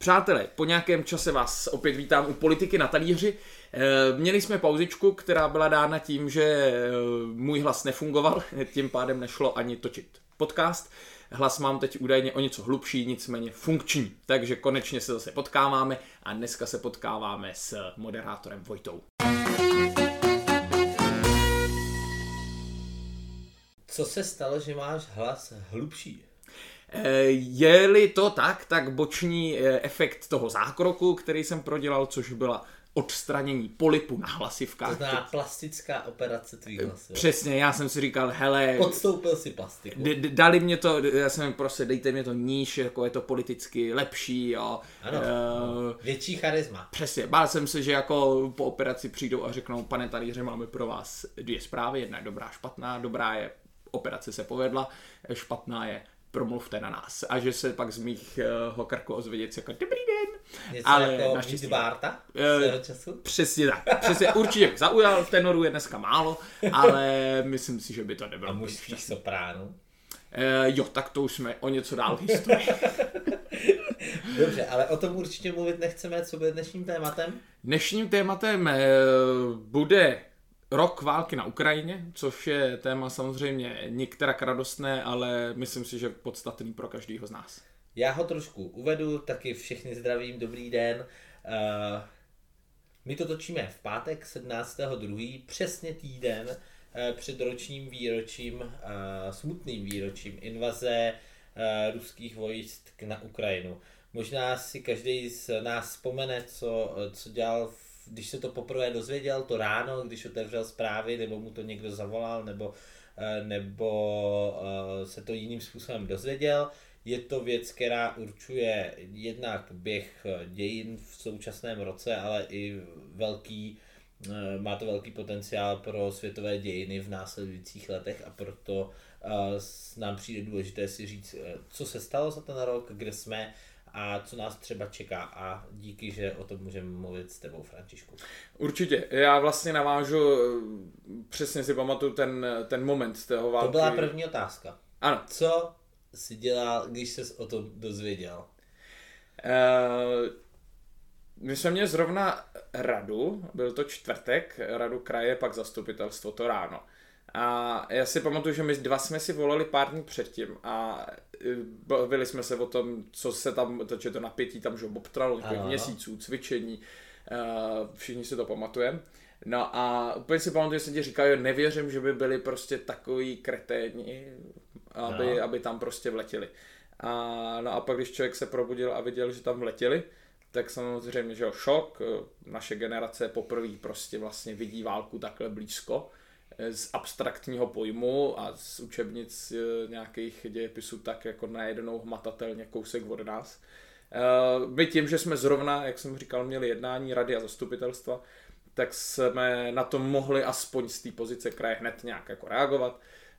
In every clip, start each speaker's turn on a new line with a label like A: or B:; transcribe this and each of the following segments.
A: Přátelé, po nějakém čase vás opět vítám u Politiky na talíři. Měli jsme pauzičku, která byla dána tím, že můj hlas nefungoval, tím pádem nešlo ani točit podcast. Hlas mám teď údajně o něco hlubší, nicméně funkční. Takže konečně se zase potkáváme a dneska se potkáváme s moderátorem Vojtou.
B: Co se stalo, že máš hlas hlubší?
A: Je-li to tak boční efekt toho zákroku, který jsem prodělal, což byla odstranění polypu na hlasivkách.
B: To znamená plastická operace tvých hlasů.
A: Přesně, já jsem si říkal, hele...
B: Podstoupil si plastiku.
A: Dali mě to, já jsem prostě, dejte mě to níž, jako je to politicky lepší, jo.
B: Ano, větší charisma.
A: Přesně, bál jsem se, že jako po operaci přijdou a řeknou, pane talíře, máme pro vás dvě zprávy, jedna je dobrá, špatná, dobrá je, operace se povedla, špatná je, promluvte na nás. A že se pak z mých krku ozvědět jako dobrý den.
B: Něco ale jako naštěstí Bárta času?
A: Přesně tak. Přesně, určitě bych zaujal, tenoru je dneska málo, ale myslím si, že by to nebylo.
B: A mužských sopránů?
A: Jo, tak to už jsme o něco dál v historii.
B: Dobře, ale o tom určitě mluvit nechceme. Co bude dnešním tématem?
A: Dnešním tématem bude rok války na Ukrajině, což je téma samozřejmě některak radostné, ale myslím si, že podstatný pro každýho z nás.
B: Já ho trošku uvedu, taky všechny zdravím, dobrý den. My to točíme v pátek 17.2., přesně týden před ročním výročím, smutným výročím invaze ruských vojsk na Ukrajinu. Možná si každý z nás vzpomene, co dělal, když se to poprvé dozvěděl, to ráno, když otevřel zprávy, nebo mu to někdo zavolal, nebo se to jiným způsobem dozvěděl. Je to věc, která určuje jednak běh dějin v současném roce, ale i má to velký potenciál pro světové dějiny v následujících letech a proto nám přijde důležité si říct, co se stalo za ten rok, kde jsme a co nás třeba čeká, a díky, že o tom můžeme mluvit s tebou, Františku.
A: Určitě, já vlastně navážu, přesně si pamatuju ten moment z toho války.
B: To byla první otázka.
A: Ano.
B: Co jsi dělal, když ses o tom dozvěděl?
A: My jsme měli zrovna radu, byl to čtvrtek, radu kraje, pak zastupitelstvo to ráno. A já si pamatuju, že my dva jsme si volali pár dní předtím a bavili jsme se o tom, co se tam, to napětí tam, že bobtralo několik měsíců, cvičení, všichni si to pamatujeme. No a úplně si pamatuju, že jsem ti říkal, že nevěřím, že by byli prostě takový kreténi, aby tam prostě vletěli. No a pak, když člověk se probudil a viděl, že tam vletěli, tak samozřejmě, že šok, naše generace poprvé prostě vlastně vidí válku takhle blízko, z abstraktního pojmu a z učebnic nějakých dějepisů tak jako najednou hmatatelně kousek od nás. My tím, že jsme zrovna, jak jsem říkal, měli jednání rady a zastupitelstva, tak jsme na to mohli aspoň z té pozice kraje hned nějak jako reagovat.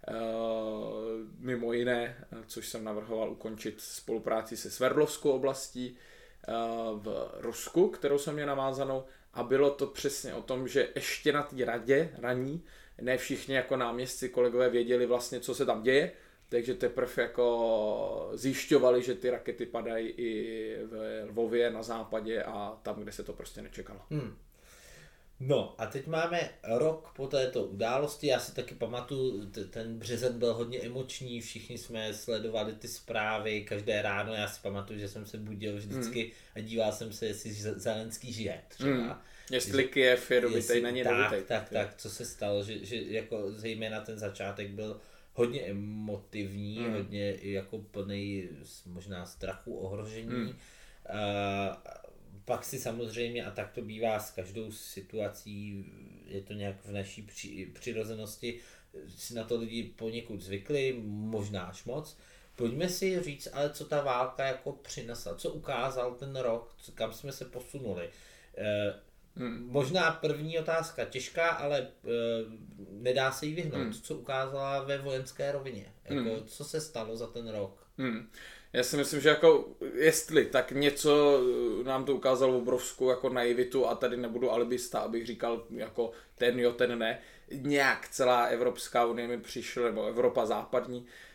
A: Mimo jiné, což jsem navrhoval, ukončit spolupráci se Sverdlovskou oblastí v Rusku, kterou jsem měl navázanou, a bylo to přesně o tom, že ještě na té radě raní ne všichni jako náměstci, kolegové věděli vlastně, co se tam děje, takže teprve jako zjišťovali, že ty rakety padají i v Lvově na západě a tam, kde se to prostě nečekalo.
B: No a teď máme rok po této události, já si taky pamatuju, ten březen byl hodně emoční, všichni jsme sledovali ty zprávy každé ráno, já si pamatuju, že jsem se budil vždycky a díval jsem se, jestli Zelenský žije třeba.
A: Jestli Kyjev je dobitej, není dobitej.
B: Tak, co se stalo, že jako zejména ten začátek byl hodně emotivní, hodně jako plný možná strachu, ohrožení. Pak si samozřejmě, a tak to bývá s každou situací, je to nějak v naší přirozenosti, si na to lidi poněkud zvykli, možná až moc. Pojďme si říct, ale co ta válka jako přinesla, co ukázal ten rok, kam jsme se posunuli. Možná první otázka těžká, ale nedá se jí vyhnout. Co ukázala ve vojenské rovině? Jako, co se stalo za ten rok?
A: Já si myslím, že jako jestli, tak něco nám to ukázalo obrovskou jako naivitu, a tady nebudu alibista, abych říkal jako ten jo, ten ne. Nějak celá Evropská unie mi přišla, nebo Evropa západní,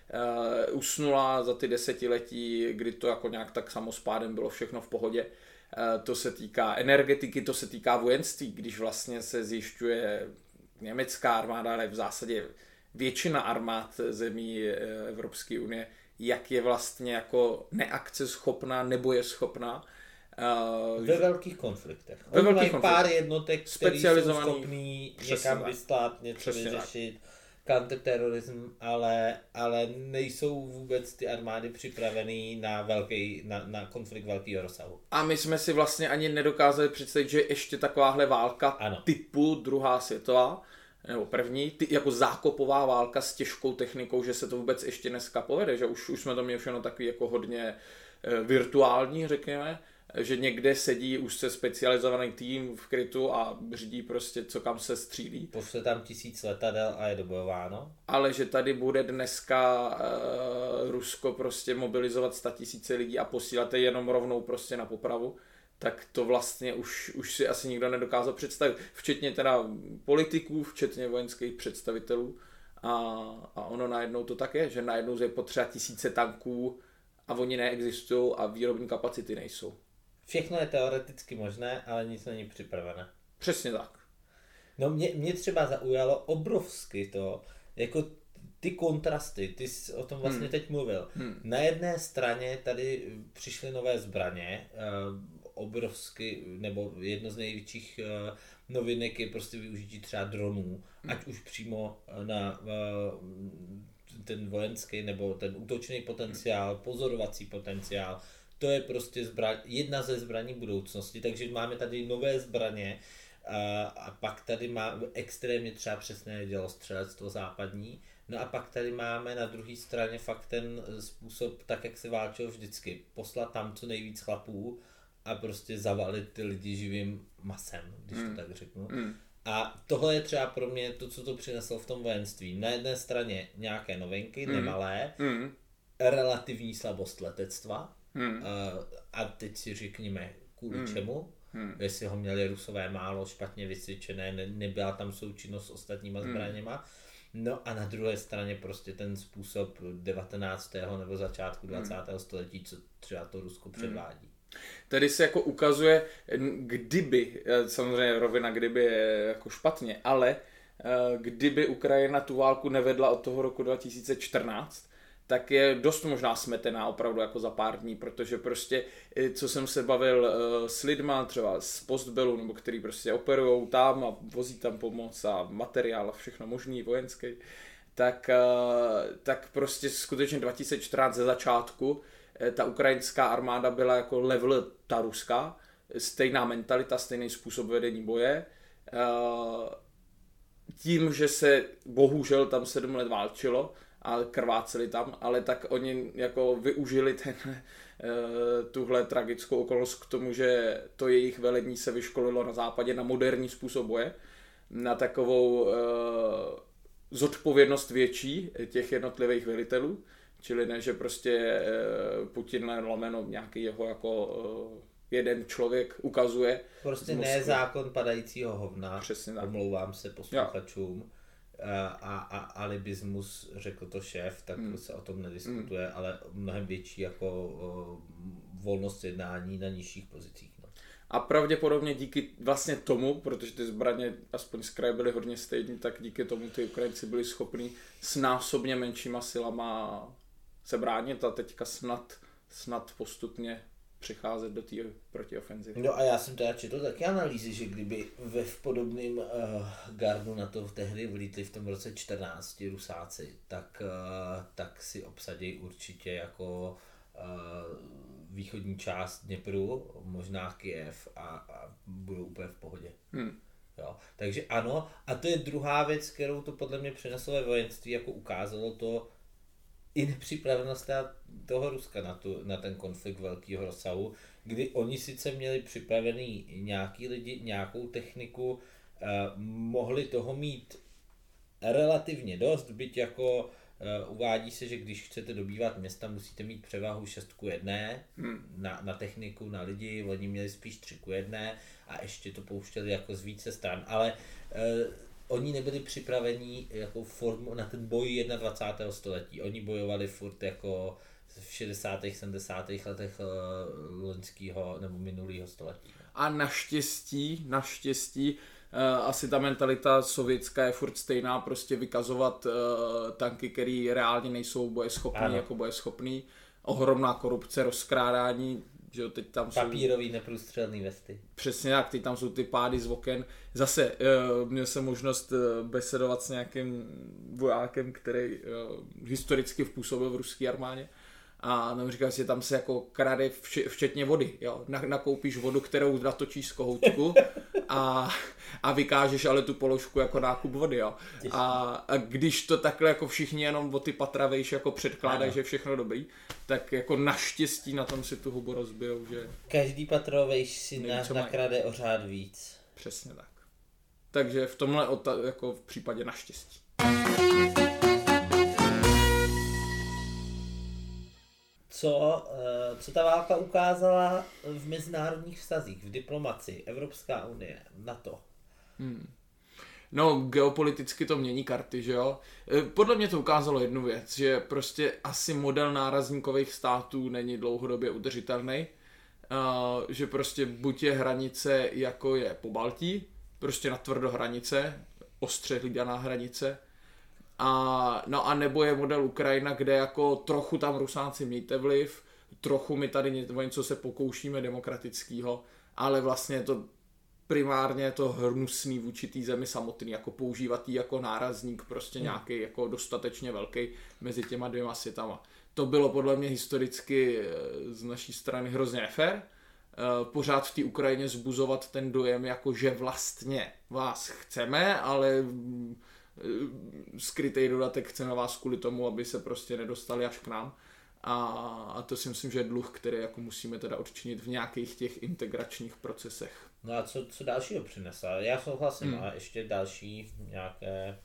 A: usnula za ty desetiletí, kdy to jako nějak tak samospádem bylo všechno v pohodě. To se týká energetiky, to se týká vojenství, když vlastně se zjišťuje německá armáda, ale v zásadě většina armád zemí Evropské unie, jak je vlastně jako neakceschopná nebo je schopná.
B: Ve velkých konfliktech. Oni mají pár jednotek, který jsou schopný někam vystát, něco vyřešit, counterterorism, ale nejsou vůbec ty armády připravený na konflikt velkého rozsahu.
A: A my jsme si vlastně ani nedokázali představit, že ještě takováhle válka typu druhá světová, nebo první, jako zákopová válka s těžkou technikou, že se to vůbec ještě dneska povede, že už jsme to měli všechno takový jako hodně virtuální, řekněme, že někde sedí už se specializovaný tým v krytu a řídí prostě, co kam se střílí.
B: Pošle tam 1000 letadel a je dobojováno.
A: Ale že tady bude dneska Rusko prostě mobilizovat 100 000 lidí a posílat je jenom rovnou prostě na popravu, tak to vlastně už si asi nikdo nedokázal představit. Včetně teda politiků, včetně vojenských představitelů. A ono najednou to tak je, že najednou je potřeba 1000 tanků a oni neexistují a výrobní kapacity nejsou.
B: Všechno je teoreticky možné, ale nic není připravené.
A: Přesně tak.
B: No mě třeba zaujalo obrovsky to, jako ty kontrasty, ty jsi o tom vlastně teď mluvil. Na jedné straně tady přišly nové zbraně, obrovsky, nebo jedno z největších novinek je prostě využití třeba dronů, ať už přímo na ten vojenský nebo ten útočný potenciál, pozorovací potenciál. To je prostě jedna ze zbraní budoucnosti, takže máme tady nové zbraně a pak tady máme extrémně třeba přesné dělostřelectvo západní. No a pak tady máme na druhé straně fakt ten způsob, tak jak se válčilo vždycky, poslat tam co nejvíc chlapů a prostě zavalit ty lidi živým masem, když to tak řeknu. A tohle je třeba pro mě to, co to přineslo v tom vojenství. Na jedné straně nějaké novinky, nemalé, relativní slabost letectva, a teď si řekněme kvůli čemu, jestli ho měli Rusové málo, špatně vysvědčené, nebyla tam součinnost s ostatníma zbraněma. No a na druhé straně prostě ten způsob 19. nebo začátku 20. století, co třeba to Rusko předvádí.
A: Tady se jako ukazuje, kdyby, samozřejmě rovina kdyby je jako špatně, ale kdyby Ukrajina tu válku nevedla od toho roku 2014, tak je dost možná smetená opravdu jako za pár dní, protože prostě, co jsem se bavil s lidma třeba z Postbelu, nebo který prostě operujou tam a vozí tam pomoc a materiál a všechno možný vojenský, tak prostě skutečně 2014 ze začátku ta ukrajinská armáda byla jako level ta ruská, stejná mentalita, stejný způsob vedení boje. Tím, že se bohužel tam 7 let válčilo a krváceli tam, ale tak oni jako využili tuhle tragickou okolnost k tomu, že to jejich velení se vyškolilo na západě na moderní způsob boje, na takovou zodpovědnost větší těch jednotlivých velitelů, čili ne, že prostě Putin lomeno nějaký jeho jako jeden člověk ukazuje.
B: Prostě ne zákon padajícího hovna,
A: přesně tak.
B: Omlouvám se posluchačům, a alibismus, řekl to šéf, tak se o tom nediskutuje, ale mnohem větší jako volnost jednání na nižších pozicích. No.
A: A pravděpodobně díky vlastně tomu, protože ty zbraně aspoň z kraje byly hodně stejný, tak díky tomu ty Ukrajinci byli schopni s násobně menšíma silama se bránit a teďka snad postupně přicházet do té protiofenzivy.
B: No a já jsem teda četl taky analýzy, že kdyby v podobném gardu na to v tehdy vlítli v tom roce 14 Rusáci, tak si obsadí určitě jako východní část Dněpru, možná Kyjev a budou úplně v pohodě. Jo. Takže ano, a to je druhá věc, kterou to podle mě přineslo ve vojenství, jako ukázalo to i nepřipravenost toho Ruska na ten konflikt velkého rozsahu, kdy oni sice měli připravený nějaký lidi, nějakou techniku, mohli toho mít relativně dost, byť jako uvádí se, že když chcete dobývat města, musíte mít převahu 6:1 na techniku, na lidi, oni měli spíš 3:1 a ještě to pouštěli jako z více stran, ale oni nebyli připraveni jako formu na ten boj 21. století. Oni bojovali furt jako v 60. 70. letech loňského nebo minulého století.
A: A naštěstí asi ta mentalita sovětská je furt stejná, prostě vykazovat tanky, který reálně nejsou bojeschopný, jako bojeschopný. Ohromná korupce, rozkrádání, že jo, teď tam
B: papírový neprůstřelný vesty.
A: Přesně tak, teď tam jsou ty pády z oken. Zase měl jsem možnost besedovat s nějakým vojákem, který historicky působil v ruské armádě. A tam říkal si, tam se jako krade včetně vody, jo. Nakoupíš vodu, kterou natočíš z kohoutku a vykážeš ale tu položku jako nákup vody, jo. A když to takhle jako všichni jenom o ty patra vejš jako předkládají, že všechno dobrý, tak jako naštěstí na tom si tu hubu rozbijou, že...
B: Každý patro vejš si nakrade o řád víc.
A: Přesně tak. Takže v tomhle jako v případě naštěstí.
B: Co ta válka ukázala v mezinárodních vztazích, v diplomacii, Evropská unie, NATO?
A: No, geopoliticky to mění karty, že jo? Podle mě to ukázalo jednu věc, že prostě asi model nárazníkových států není dlouhodobě udržitelný, že prostě buď je hranice, jako je Pobaltí, prostě natvrdo hranice, ostře hlídaná hranice, a nebo je model Ukrajina, kde jako trochu tam Rusáci mějte vliv, trochu my tady něco se pokoušíme demokratického, ale vlastně je to primárně to hnusný vůči té zemi samotný, jako používat jí jako nárazník prostě nějaký jako dostatečně velký mezi těma dvěma světama. To bylo podle mě historicky z naší strany hrozně nefér. Pořád v té Ukrajině zbuzovat ten dojem, jako že vlastně vás chceme, ale skrytej dodatek chceme vás kvůli tomu, aby se prostě nedostali až k nám. A to si myslím, že je dluh, který jako musíme teda odčinit v nějakých těch integračních procesech.
B: No a co dalšího přinesla? Já souhlasím, a ještě další nějaké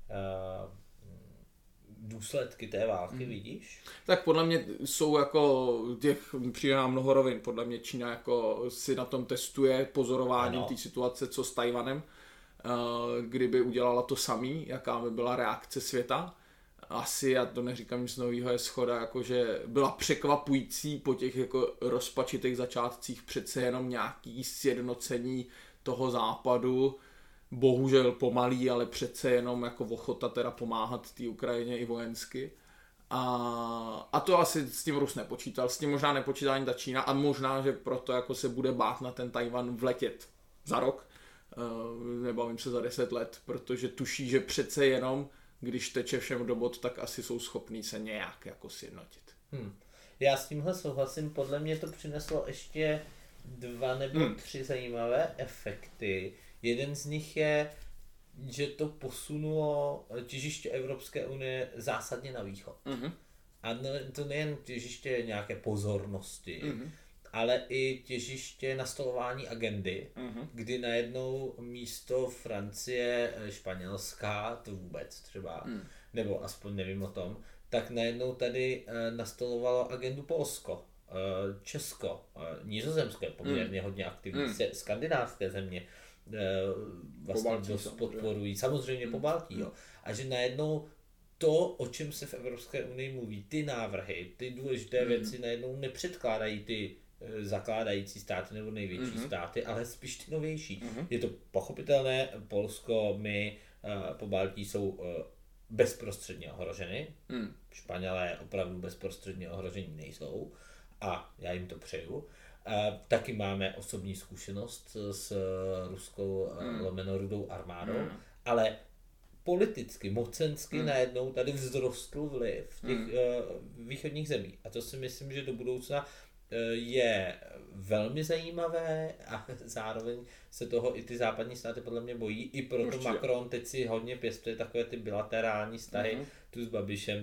B: důsledky té války vidíš?
A: Tak podle mě jsou jako přijde nám mnoho rovin. Podle mě Čína jako si na tom testuje pozorováním té situace, co s Tajvanem. Kdyby udělala to samý, jaká by byla reakce světa. Asi, já to neříkám nic nového, je shoda, jakože byla překvapující po těch jako rozpačitých začátcích přece jenom nějaký sjednocení toho západu, bohužel pomalý, ale přece jenom jako ochota teda pomáhat té Ukrajině i vojensky. A to asi s tím Rus nepočítal, s tím možná nepočítá ani ta Čína a možná, že proto jako se bude bát na ten Tajvan vletět za rok, nebavím se za 10 let, protože tuší, že přece jenom když teče všem do bod, tak asi jsou schopní se nějak jako sjednotit.
B: Já s tímhle souhlasím, podle mě to přineslo ještě 2 nebo 3 zajímavé efekty. Jeden z nich je, že to posunulo těžiště Evropské unie zásadně na východ. A to nejen těžiště nějaké pozornosti, ale i těžiště nastolování agendy, kdy najednou místo Francie, Španělska, to vůbec třeba, nebo aspoň nevím o tom, tak najednou tady nastolovalo agendu Polsko, Česko, Nizozemsko je poměrně hodně aktivní, skandinávské země vlastně dost podporují, samozřejmě Pobaltí, jo. A že najednou to, o čem se v Evropské unii mluví, ty návrhy, ty důležité věci najednou nepředkládají ty zakládající státy nebo největší státy, ale spíš ty novější. Je to pochopitelné, Polsko, my, Pobaltí jsou bezprostředně ohroženy, Španělé opravdu bezprostředně ohrožení nejsou a já jim to přeju. Taky máme osobní zkušenost s ruskou lomeno-rudou armádou, ale politicky, mocensky najednou tady vzrostl vliv těch východních zemí. A to si myslím, že do budoucna je velmi zajímavé a zároveň se toho i ty západní státy podle mě bojí. I proto určitě. Macron teď si hodně pěstuje takové ty bilaterální vztahy, tu s Babišem,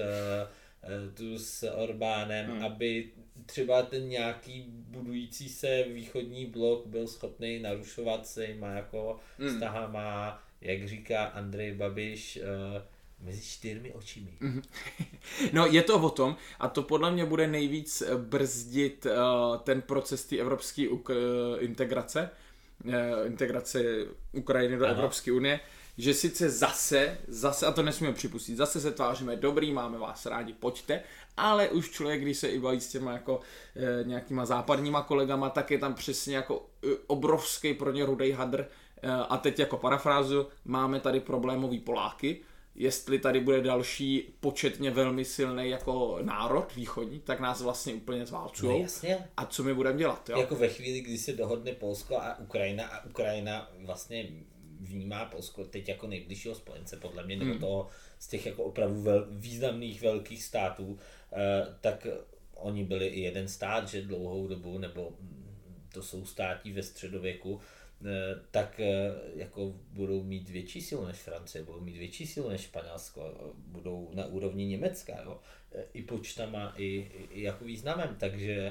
B: tu s Orbánem, aby třeba ten nějaký budující se východní blok byl schopný narušovat se jima jako vztahama, jak říká Andrej Babiš, mezi 4 očimi.
A: No je to o tom a to podle mě bude nejvíc brzdit ten proces té evropské integrace Ukrajiny do Evropské unie, že sice zase, a to nesmíme připustit, zase se tváříme dobrý, máme vás rádi, pojďte, ale už člověk, když se i baví s těma jako nějakýma západníma kolegama, tak je tam přesně jako obrovský pro ně rudej hadr. A teď jako parafrázu, máme tady problémový Poláky, jestli tady bude další početně velmi silný jako národ východní, tak nás vlastně úplně zválcujou.
B: No,
A: a co my budeme dělat? Jo?
B: Jako ve chvíli, kdy se dohodne Polsko a Ukrajina vlastně vnímá Polsko teď jako nejbližšího spojence, podle mě, nebo toho z těch jako opravdu významných velkých států, tak oni byli i jeden stát, že dlouhou dobu, nebo to jsou státi ve středověku, tak jako budou mít větší sílu než Francie, budou mít větší sílu než Španělsko, budou na úrovni Německa, jo? I počtama, i jako významem, takže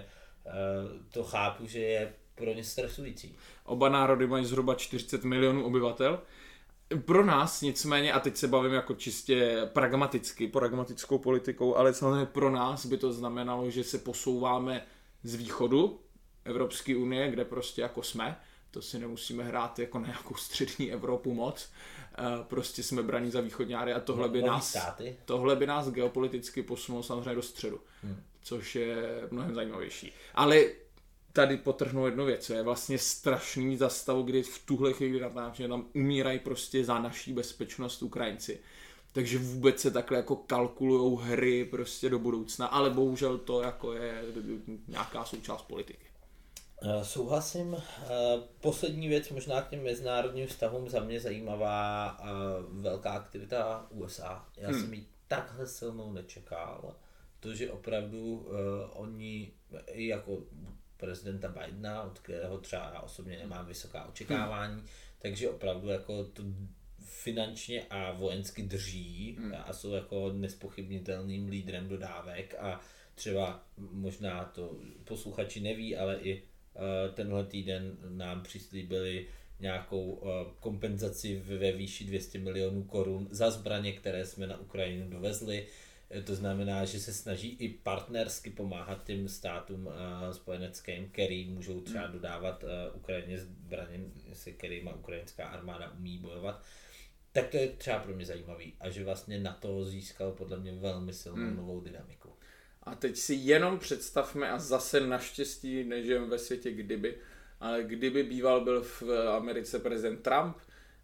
B: to chápu, že je pro ně stresující.
A: Oba národy mají zhruba 40 milionů obyvatel. Pro nás nicméně, a teď se bavím jako čistě pragmatickou politikou, ale samozřejmě pro nás by to znamenalo, že se posouváme z východu Evropské unie, kde prostě jako jsme, to si nemusíme hrát jako na nějakou střední Evropu moc, prostě jsme braní za východňáry a tohle by nás geopoliticky posunulo samozřejmě do středu, což je mnohem zajímavější. Ale tady potrhnu jednu věc, je vlastně strašný za stavu, kdy v tuhle chvíli natáčíme, tam umírají prostě za naší bezpečnost Ukrajinci. Takže vůbec se takhle jako kalkulujou hry prostě do budoucna, ale bohužel to jako je nějaká součást politiky.
B: Souhlasím. Poslední věc, možná k těm mezinárodním vztahům, za mě zajímavá velká aktivita USA. Já jsem ji takhle silnou nečekal. To, že opravdu oni i jako prezidenta Bidena, od kterého třeba já osobně nemám vysoká očekávání, takže opravdu jako to finančně a vojensky drží a jsou jako nespochybnitelným lídrem dodávek a třeba možná to posluchači neví, ale i tenhle týden nám přislíbili nějakou kompenzaci ve výši 200 milionů korun za zbraně, které jsme na Ukrajinu dovezli. To znamená, že se snaží i partnersky pomáhat těm státům spojeneckým, který můžou třeba dodávat Ukrajině zbraně, se kterýma ukrajinská armáda umí bojovat. Tak to je třeba pro mě zajímavý a že vlastně NATO získal podle mě velmi silnou novou dynamiku.
A: A teď si jenom představme, a zase naštěstí nežijeme ve světě ale kdyby býval byl v Americe prezident Trump,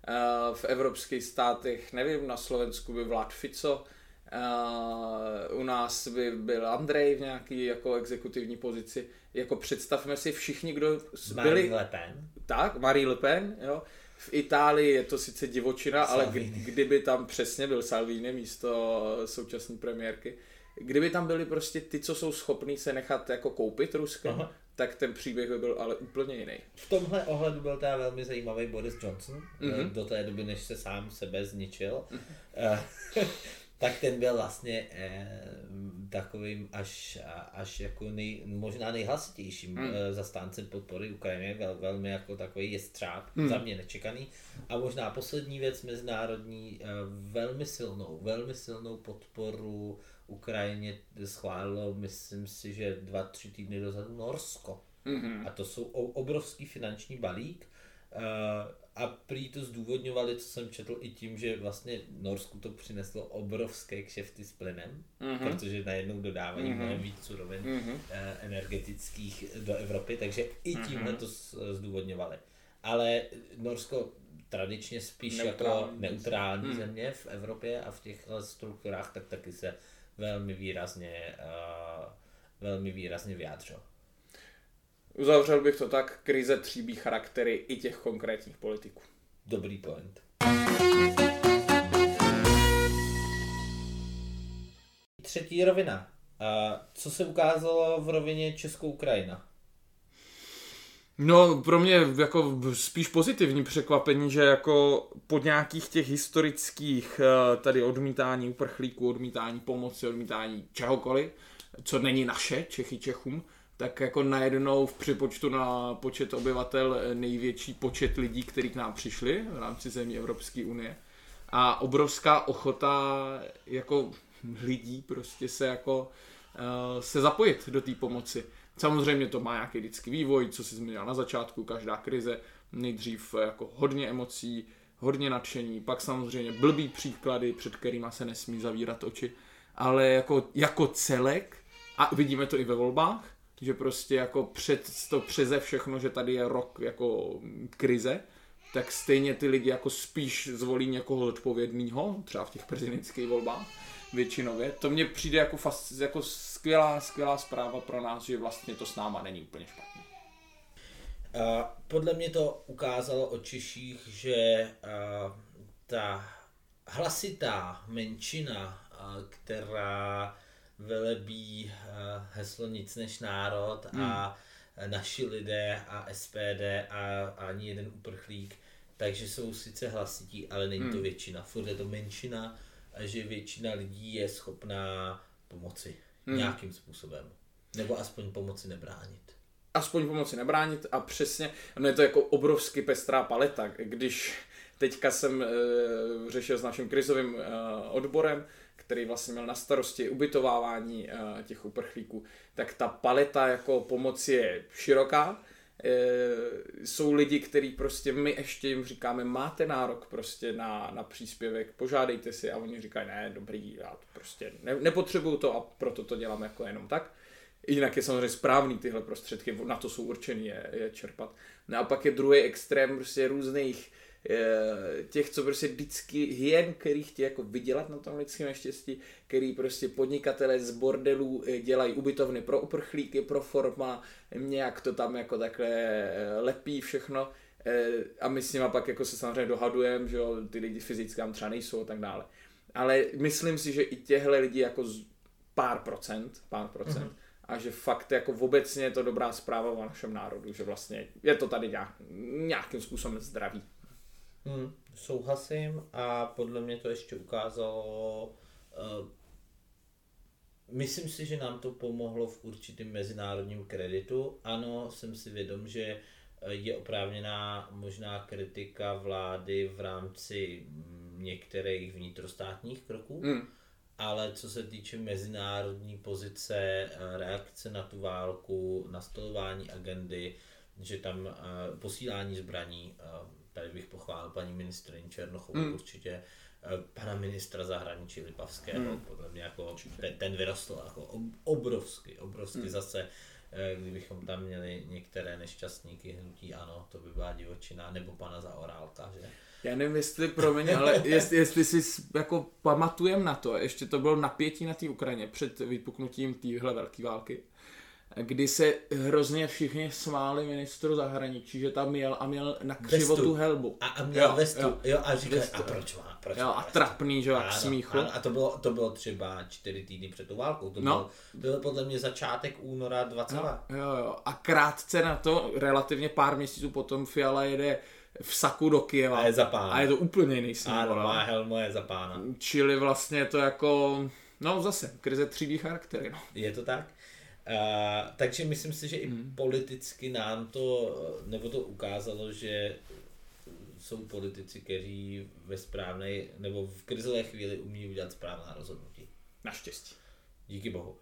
A: v evropských státech, nevím, na Slovensku by vlád Fico, u nás by byl Andrej v nějaký jako exekutivní pozici. Jako představme si všichni, kdo byli...
B: Marine Le Pen.
A: Tak, Marine Le Pen, jo. V Itálii je to sice divočina,
B: Salvini.
A: Ale kdyby tam přesně byl Salvini místo současné premiérky, kdyby tam byli prostě ty, co jsou schopní se nechat jako koupit Ruskem, tak ten příběh by byl ale úplně jiný.
B: V tomhle ohledu byl teda velmi zajímavý Boris Johnson, do té doby, než se sám sebe zničil. Tak ten byl vlastně takovým až jako možná nejhlasitějším zastáncem podpory Ukrajiny, velmi jako takový jestřáb, za mě nečekaný. A možná poslední věc mezinárodní, velmi silnou podporu Ukrajině schválilo, myslím si, že 2-3 týdny dozadu Norsko. A to jsou obrovský finanční balík. A prý to zdůvodňovali, co jsem četl, i tím, že vlastně Norsku to přineslo obrovské kšefty s plynem, protože najednou dodávají mnohem víc surovin energetických do Evropy, takže i tímhle to zdůvodňovali. Ale Norsko tradičně spíš jako neutrální země v Evropě a v těch strukturách tak taky se velmi výrazně vyjádřil.
A: Uzavřel bych to tak, krize tříbí charaktery i těch konkrétních politiků.
B: Dobrý point. Třetí rovina. Co se ukázalo v rovině Česko-Ukrajina?
A: No, pro mě jako spíš pozitivní překvapení, že jako po nějakých těch historických tady odmítání uprchlíků, odmítání pomoci, odmítání čehokoliv, co není naše, Čechy Čechům, tak jako najednou v přepočtu na počet obyvatel největší počet lidí, kteří k nám přišli v rámci zemí Evropské unie. A obrovská ochota jako lidí prostě se jako se zapojit do té pomoci. Samozřejmě to má nějaký vždycky vývoj, co si zmínil na začátku, každá krize, nejdřív jako hodně emocí, hodně nadšení, pak samozřejmě blbý příklady, před kterýma se nesmí zavírat oči, ale jako celek, a vidíme to i ve volbách, že prostě jako přeze všechno, že tady je rok jako krize, tak stejně ty lidi jako spíš zvolí někoho odpovědného, třeba v těch prezidentských volbách většinově. To mně přijde jako skvělá zpráva pro nás, že vlastně to s náma není úplně špatně.
B: Podle mě to ukázalo o Češích, že ta hlasitá menšina, která velebí heslo nic než národ a naši lidé a SPD a ani jeden uprchlík, takže jsou sice hlasití, ale není to většina. Furt je to menšina a že většina lidí je schopná pomoci nějakým způsobem. Nebo aspoň pomoci nebránit.
A: Aspoň pomoci nebránit a přesně, no je to jako obrovsky pestrá paleta, když teďka jsem řešil s naším krizovým odborem, který vlastně měl na starosti ubytovávání těch uprchlíků, tak ta paleta jako pomoci je široká. Jsou lidi, kteří prostě my ještě jim říkáme, máte nárok prostě na příspěvek, požádejte si a oni říkají, ne, dobrý, já to prostě nepotřebuju to a proto to dělám jako jenom tak. Jinak je samozřejmě správný tyhle prostředky, na to jsou určený je čerpat. No a pak je druhý extrém prostě různých těch, co prostě vždycky hyen, který chtějí jako vydělat na tom lidském neštěstí, který prostě podnikatelé z bordelů dělají ubytovny pro uprchlíky, pro forma, nějak to tam jako takhle lepí všechno a my s nima pak jako se samozřejmě dohadujeme, že jo, ty lidi fyzicky tam třeba nejsou a tak dále. Ale myslím si, že i těhle lidi jako pár procent, a že fakt jako obecně je to dobrá zpráva o našem národu, že vlastně je to tady nějakým způsobem zdravý.
B: Souhlasím a podle mě to ještě ukázalo, myslím si, že nám to pomohlo v určitém mezinárodním kreditu. Ano, jsem si vědom, že je oprávněná možná kritika vlády v rámci některých vnitrostátních kroků, ale co se týče mezinárodní pozice, reakce na tu válku, nastolování agendy, že tam posílání zbraní, tady bych pochválil paní ministryni Černochovou určitě, pana ministra zahraničí Lipavského, podle mě jako ten vyrostl jako obrovsky zase, kdybychom tam měli některé nešťastníky hnutí ANO, to by byla divočina, nebo pana Zaorálka, že?
A: Já nevím, jestli, promiň, ale jestli si jako pamatujem na to, ještě to bylo napětí na té Ukrajině před vypuknutím téhle velké války, kdy se hrozně všichni smáli ministru zahraničí, že tam měl na křivo tu helbu.
B: A měl vestu. Jo, a říkali, a proč má?
A: A trapný, že jo, a smíchu.
B: A to bylo třeba 4 týdny před tu válkou. To byl podle mě začátek února 22.
A: Jo. A krátce na to, relativně pár měsíců potom Fiala jede v saku do Kyjeva.
B: A je za pána.
A: A je to úplně jiný sníh.
B: Ano, má helmu, je za pána.
A: Čili vlastně to jako, no zase, krize třídí charaktery. No.
B: Je to tak? Takže myslím si, že i politicky nám to, nebo to ukázalo, že jsou politici, kteří ve správné, nebo v krizové chvíli umí udělat správná rozhodnutí.
A: Naštěstí.
B: Díky bohu.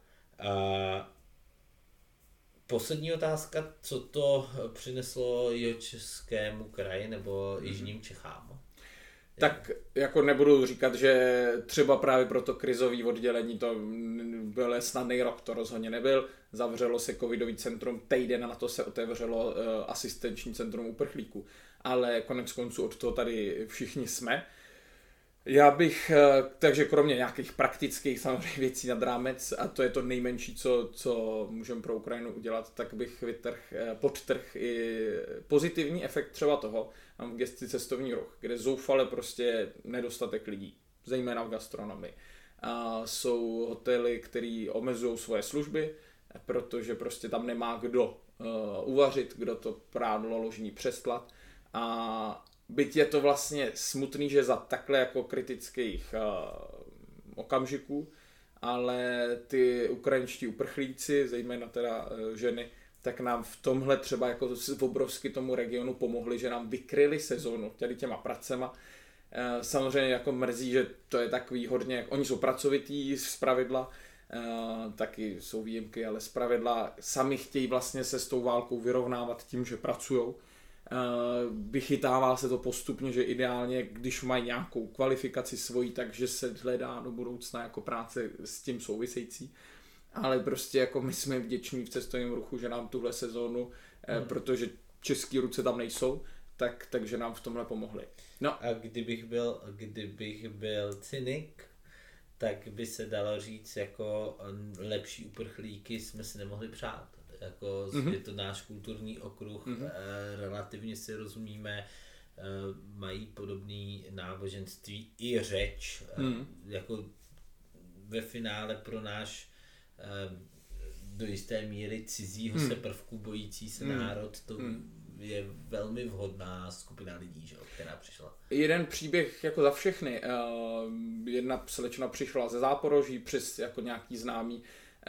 B: Poslední otázka, co to přineslo Jihočeskému kraji nebo Jižním Čechám?
A: Tak jako nebudu říkat, že třeba právě pro to krizové oddělení to byl snadný rok, to rozhodně nebyl. Zavřelo se covidový centrum, týden na to se otevřelo asistenční centrum uprchlíků. Ale konec konců od toho tady všichni jsme. Já bych, takže kromě nějakých praktických samozřejmě věcí nad rámec, a to je to nejmenší, co můžeme pro Ukrajinu udělat, tak bych podtrh i pozitivní efekt třeba toho, mám v gesci cestovní ruch, kde zoufale prostě nedostatek lidí, zejména v gastronomii. A jsou hotely, které omezují svoje služby, protože prostě tam nemá kdo uvařit, kdo to prádlo ložní přestlat. A byť je to vlastně smutný, že za takhle jako kritických okamžiků, ale ty ukrajinští uprchlíci, zejména teda ženy, tak nám v tomhle třeba jako obrovsky tomu regionu pomohli, že nám vykryli sezónu těma pracema. Samozřejmě jako mrzí, že to je takový hodně, oni jsou pracovití zpravidla, taky jsou výjimky, ale zpravidla sami chtějí vlastně se s tou válkou vyrovnávat tím, že pracujou. vychytává se to postupně, že ideálně, když mají nějakou kvalifikaci svoji, takže se hledá do budoucna jako práce s tím související. Ale prostě jako my jsme vděční v cestovním ruchu, že nám tuhle sezónu, protože český ruce tam nejsou, takže nám v tomhle pomohli. No.
B: A kdybych byl cynik, tak by se dalo říct, jako lepší uprchlíky jsme si nemohli přát. Jako je to náš kulturní okruh, relativně si rozumíme, mají podobný náboženství i řeč, jako ve finále pro náš do jisté míry cizího se prvku bojící se národ, to je velmi vhodná skupina lidí, že, která přišla.
A: Jeden příběh jako za všechny. Jedna slečna přišla ze Záporoží přes jako nějaký známý.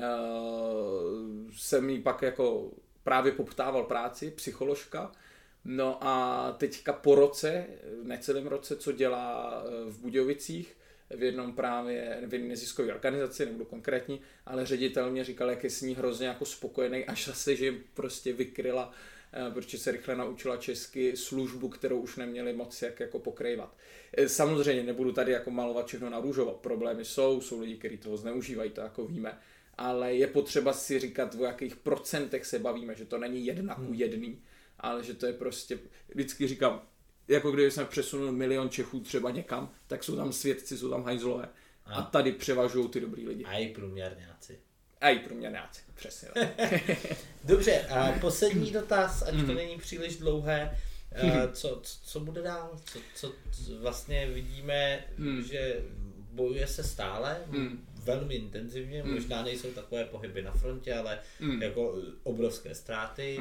A: Jsem jí pak jako právě poptával práci, psycholožka. No a teďka po roce, necelém roce, co dělá v Budějovicích, v jedné neziskové organizaci, nebudu konkrétní, ale ředitel mě říkal, jak je s ní hrozně jako spokojený, až zase, že jim prostě vykryla, protože se rychle naučila česky, službu, kterou už neměli moc jak jako pokrývat. Samozřejmě nebudu tady jako malovat všechno na růžovo, problémy jsou lidi, kteří toho zneužívají, to jako víme, ale je potřeba si říkat, o jakých procentech se bavíme, že to není 1:1, ale že to je prostě, vždycky říkám, jako kdyby jsme přesunuli 1 milion Čechů třeba někam, tak jsou tam svědci, jsou tam hajzlové. A tady převažují ty dobrý lidi.
B: A i průměrňáci.
A: Přesně.
B: Dobře, a poslední dotaz, ať to není příliš dlouhé. Co bude dál? Co vlastně vidíme, že bojuje se stále, velmi intenzivně, možná nejsou takové pohyby na frontě, ale jako obrovské ztráty.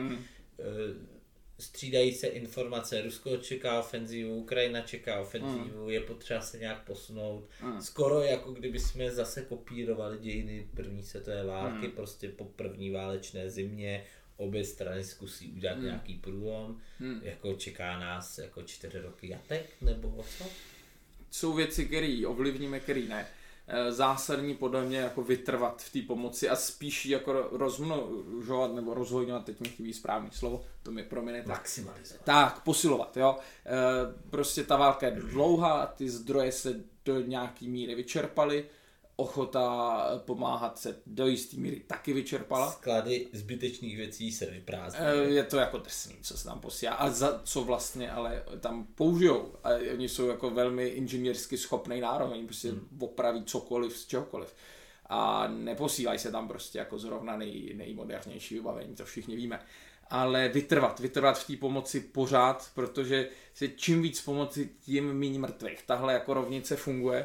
B: Střídají se informace, Rusko čeká ofenzivu, Ukrajina čeká ofenzivu, je potřeba se nějak posunout. Skoro jako kdyby jsme zase kopírovali dějiny první světové války, prostě po první válečné zimě obě strany zkusí udělat nějaký průlom, jako čeká nás jako 4 roky jatek, nebo co?
A: Jsou věci, které ovlivníme, které ne. Zásadní podle mě jako vytrvat v té pomoci a spíš jako rozmnožovat nebo rozhojňovat, teď mi chybí správný slovo, to mi promiňte.
B: Maximalizovat.
A: Tak, posilovat, jo. Prostě ta válka je dlouhá, ty zdroje se do nějaký míry vyčerpaly, ochota pomáhat se do jistý míry taky vyčerpala.
B: Sklady zbytečných věcí se vyprázdní.
A: Je to jako drsný, co se tam posílá. A za co vlastně ale tam použijou. A oni jsou jako velmi inženýrsky schopný národ. Oni prostě opraví cokoliv z čehokoliv. A neposílají se tam prostě jako zrovna nejmodernější vybavení, to všichni víme. Ale vytrvat v té pomoci pořád, protože se čím víc pomoci, tím méně mrtvých. Tahle jako rovnice funguje.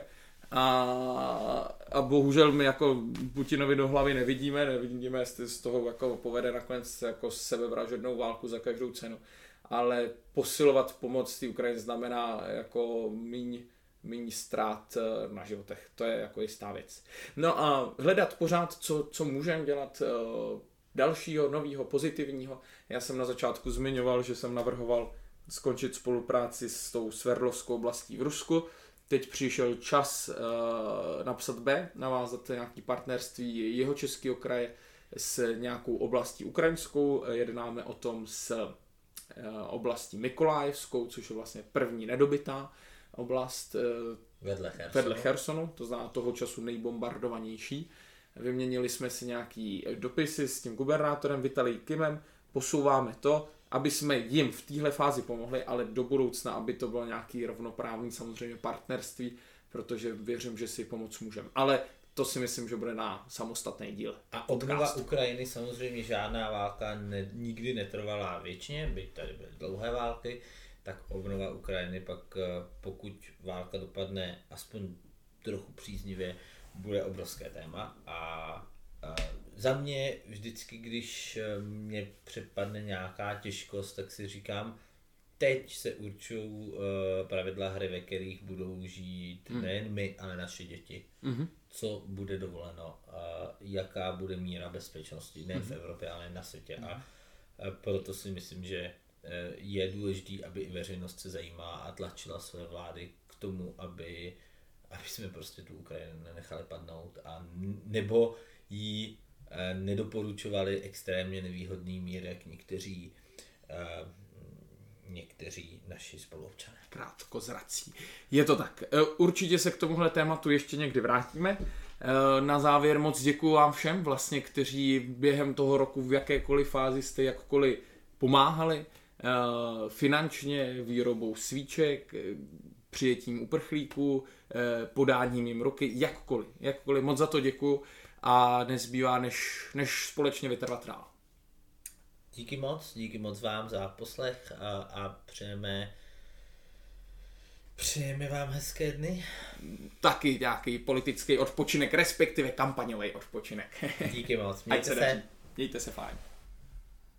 A: A bohužel my jako Putinovi do hlavy nevidíme, jestli z toho jako povede nakonec jako sebevražednou válku za každou cenu. Ale posilovat pomoc té Ukrajině znamená jako míň ztrát na životech. To je jako jistá věc. No a hledat pořád, co můžeme dělat dalšího, nového, pozitivního. Já jsem na začátku zmiňoval, že jsem navrhoval skončit spolupráci s tou Sverdlovskou oblastí v Rusku. Teď přišel čas napsat B, navázat nějaké partnerství Jihočeského kraje s nějakou oblastí ukrajinskou. Jednáme o tom s oblastí Mykolajevskou, což je vlastně první nedobytá oblast vedle Chersonu, to znamená toho času nejbombardovanější. Vyměnili jsme si nějaký dopisy s tím gubernátorem Vitalij Kimem, posouváme to, aby jsme jim v téhle fázi pomohli, ale do budoucna, aby to bylo nějaký rovnoprávný samozřejmě partnerství, protože věřím, že si pomoct můžeme. Ale to si myslím, že bude na samostatný díl.
B: A obnova Ukrajiny samozřejmě žádná válka nikdy netrvala věčně, byť tady byly dlouhé války, tak obnova Ukrajiny pak, pokud válka dopadne aspoň trochu příznivě, bude obrovské téma. A za mě vždycky, když mě přepadne nějaká těžkost, tak si říkám, teď se určují pravidla hry, ve kterých budou žít nejen my, ale naše děti. Co bude dovoleno, jaká bude míra bezpečnosti, nejen v Evropě, ale i na světě. A proto si myslím, že je důležité, aby i veřejnost se zajímala a tlačila své vlády k tomu, aby jsme prostě tu Ukrajinu nenechali padnout, a nebo jí nedoporučovali extrémně nevýhodný mír, jak naši spoluobčané.
A: Krátkozrací. Je to tak. Určitě se k tomuhle tématu ještě někdy vrátíme. Na závěr moc děkuju vám všem, vlastně, kteří během toho roku v jakékoliv fázi jste jakkoliv pomáhali finančně, výrobou svíček, přijetím uprchlíků, podáním jim ruky, jakkoliv. Moc za to děkuju a nezbývá, než společně vytrvat dál.
B: Díky moc vám za poslech a přejeme vám hezké dny.
A: Taky nějaký politický odpočinek, respektive kampaňový odpočinek.
B: Díky moc,
A: Mějte se fajn.